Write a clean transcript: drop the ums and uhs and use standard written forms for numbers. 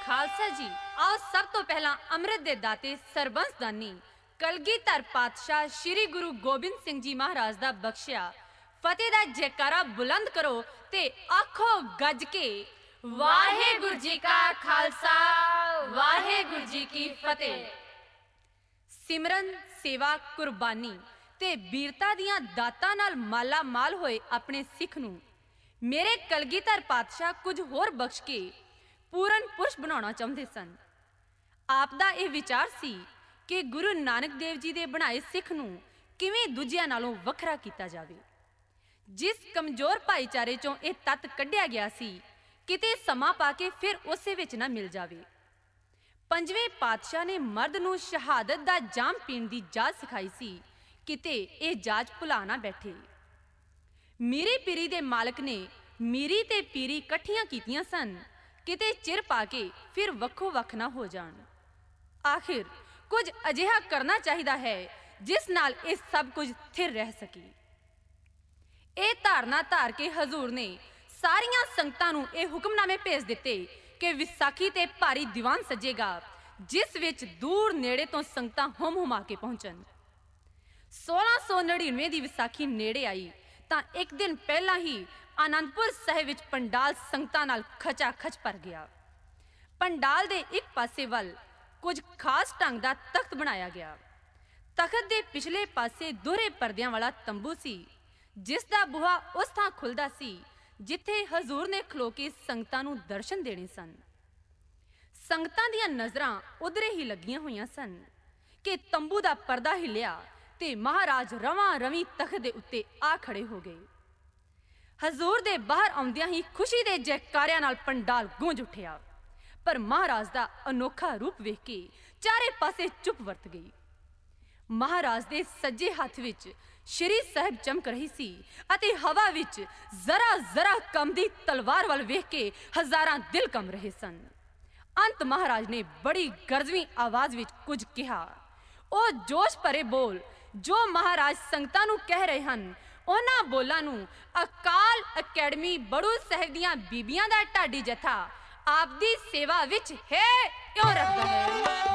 खालसा जी, आओ सब तो पहला अमृत दे दाते सरबंस दानी कलगीधर पातशाह श्री गुरु गोबिंद सिंह जी महाराज दा बख्शिया फतेह दा जयकारा बुलंद करो ते आखो गज के वाहेगुरु जी का खालसा वाहेगुरु जी की फतेह। सिमरन सेवा कुर्बानी ते वीरता दियां दातां नाल माला माल होए अपने सिख नूं मेरे कलगीधर पातशाह कुछ होर बख्श के पूर्ण पुरुष बनाना चाहते सन। आप दा यह विचार सी कि गुरु नानक देव जी दे बनाए सिख नूं किवें दूजियां नालों वखरा कीता जावे। जिस कमजोर भाईचारे चों यह तत्त कढ़िया गया सी किते समा पाके फिर उसे विच ना मिल जावे। पंजवें पातशाह ने मर्द नूं शहादत दा जाम पीण दी जाच सिखाई सी किते यह जाच भुला ना बैठे। मीरी पीरी दे मालक ने मीरी ते पीरी इकट्ठियां कीतियां सन किते चिर पाके फिर वक्खो वख ना हो जाण। आखिर कुछ अजिहा करना चाहिदा है जिस नाल ये सब कुछ स्थिर रह सके। ये धारना धार के हजूर ने सारियां संगतां नूं ये हुक्मनामे भेज दिते कि विसाखी ते भारी दीवान सजेगा जिस विच दूर नेड़े तो संगतां हुम हुमा के पहुंचन। 1699 दी विसाखी नेड़े आई तां एक दिन पहला ही आनंदपुर साहिब विच पंडाल संगतां नाल खचा खच भर गया। पंडाल दे एक पासे वल कुछ खास ढंग दा तख्त बनाया गया। तख्त दे पिछले पासे दोहरे पर्दियां वाला तंबू सी जिस दा बूहा उस थां खुलदा सी जिथे हजूर ने खलो के संगतां नूं दर्शन देने सन। संगतां दियां नज़रां उधरे ही लगियां होईयां सन कि तंबू दा पर्दा हिलिया ते महाराज रवां रवी तख्त दे उत्ते आ खड़े हो गए। हजूर दे बाहर आउंदियां ही खुशी दे जयकारियां नाल पंडाल गूंज उठिया, पर महाराज दा अनोखा रूप वेख के चारे पासे चुप वरत गई। महाराज दे सज्जे हाथ विच श्री साहिब चमक रही सी अते हवा विच जरा जरा कंबदी तलवार वाल वेख के हजारां दिल कम रहे सन। अंत महाराज ने बड़ी गरजवी आवाज विच कुछ कहा। ओ जोश भरे बोल जो महाराज संगतां नूं कह रहे हन उन्हां बोलां नूं अकाल अकैडमी बड़ू साहिब दियां बीबियां दा ढाडी जथा आप दी सेवा विच है क्यों रखदा है।